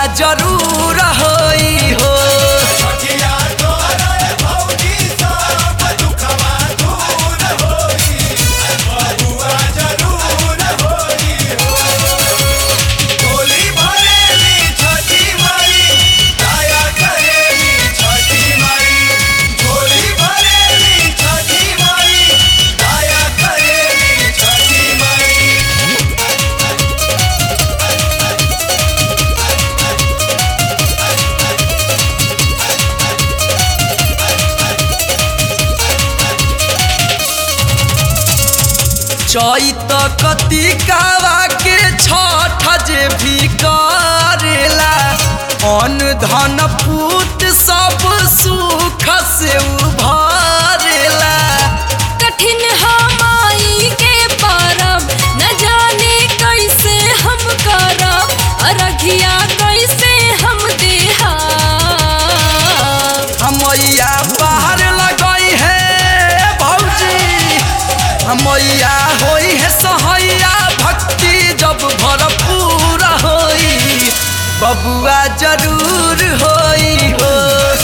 जरूर होई हो। चैत कतिकावा के छठ जे भी करेला अन्न धन पूत सब सुख से उभरेला। कठिन हमाई के परब न जाने कैसे हम करब अरघिया कैसे हम देहा। हमैया बाहर लगई है भौजी हमैया होई है सहैया भक्ति जब भरपूर होई बबुआ जरूर होई हो।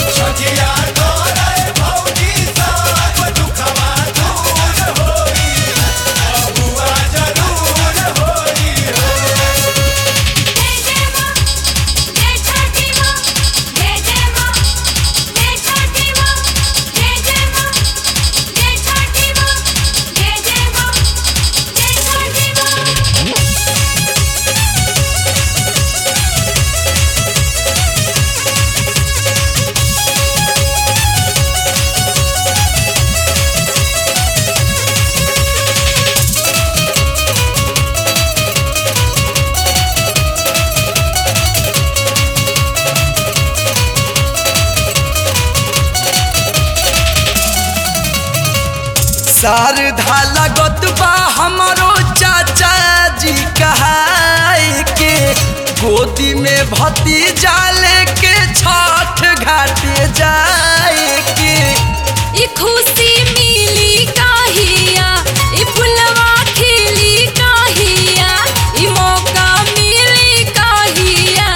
शारदा लगत बा हमारो चाचा जी कहाई के गोदी में भतीजा लेके छठ घाटे जाए के। ई खुशी मिली काहिया ई फुलवा खिली काहिया ई मौका मिली काहिया।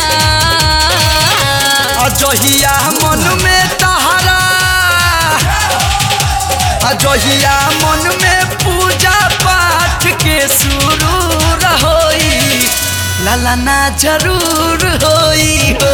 अजहिया मन में तहरा अजहिया मन में पूजा पाठ के सुरूर होई ललना जरूर होई हो।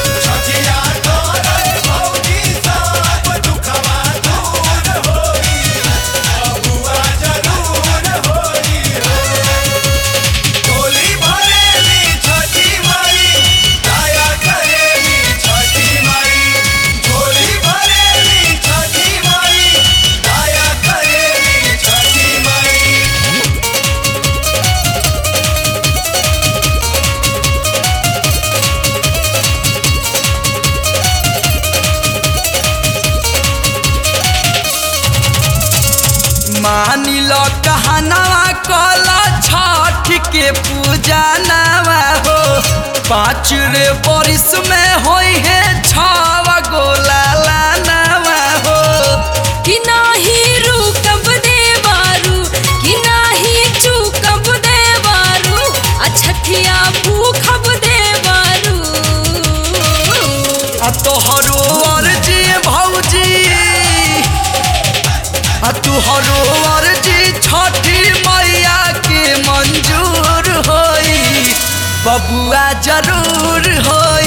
मानी लो कहनावा कला छठ के पूजा नवा हो 5 रे बरिस में होई है 6 गोला लानवा हो। कि नाही रुकब देवारू कि नाही चूकब देवारू अछठिया भूखब देवारू। तोहरो अर्जी भौजी तुहरो अर्जी छठी मैया के मंजूर होई बबुआ जरूर होई।